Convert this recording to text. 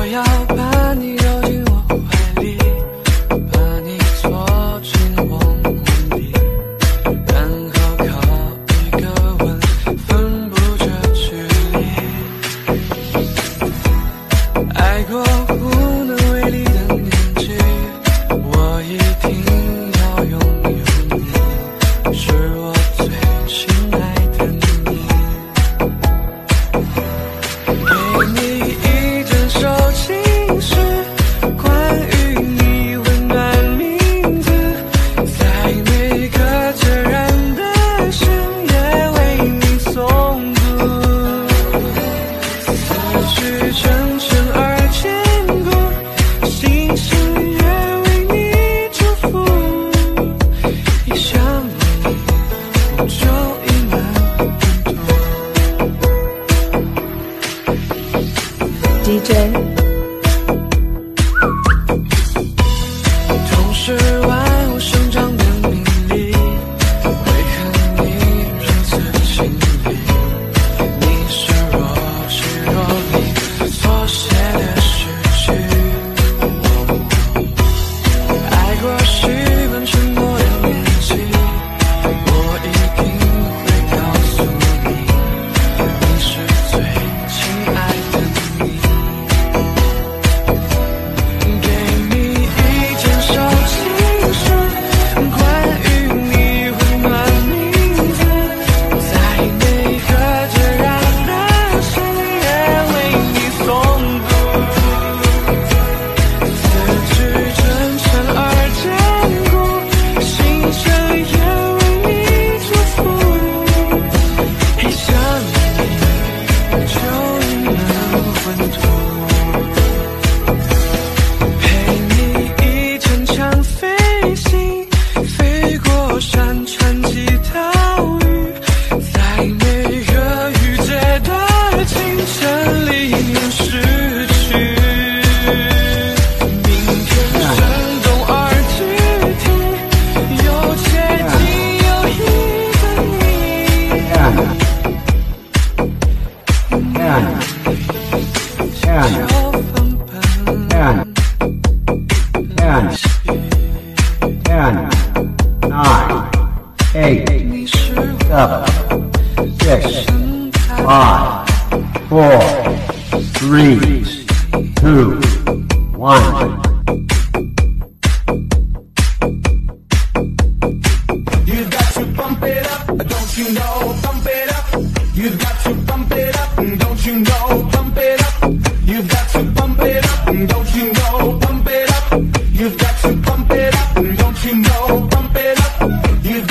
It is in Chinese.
要把你揉进我怀里，把你坐进我梦里，然后靠一个吻分不着距离。爱过无能为力的年纪，我一定要拥有你，是我最亲爱的你。给你一整首情诗，关于你温暖名字，在每个孑然的深夜为你诵读，字句真诚而坚固，心声也为你祝福。一想你，我就意难平。 DJ 同是万物生长的命理，为何你如此亲密？你是若即若离所写的诗句，爱过习惯沉默的年纪，我一定会告诉你，你是最亲爱的你。给你一整首情诗，关于你温暖名字，在每个孑然的深夜为你诵读，字句真诚而坚固，心声也为你祝福。一想你，就意难混涂。陪你一整场飞行，飞过山川及岛屿，在每个雨季的清晨里面逝去。明天生动而具体，有且仅有一个你。就分奔 10, 9, 8, 你是 7, 6, 神态 5, 4, 3, 2, 1. You've got to bump it up, don't you know? Bump it up. You've got to bump it up, don't you know? Bump it up. You've got to bump it up, don't you know? Bump it up. You've got to bump it up, don't you know? Bump it up. You've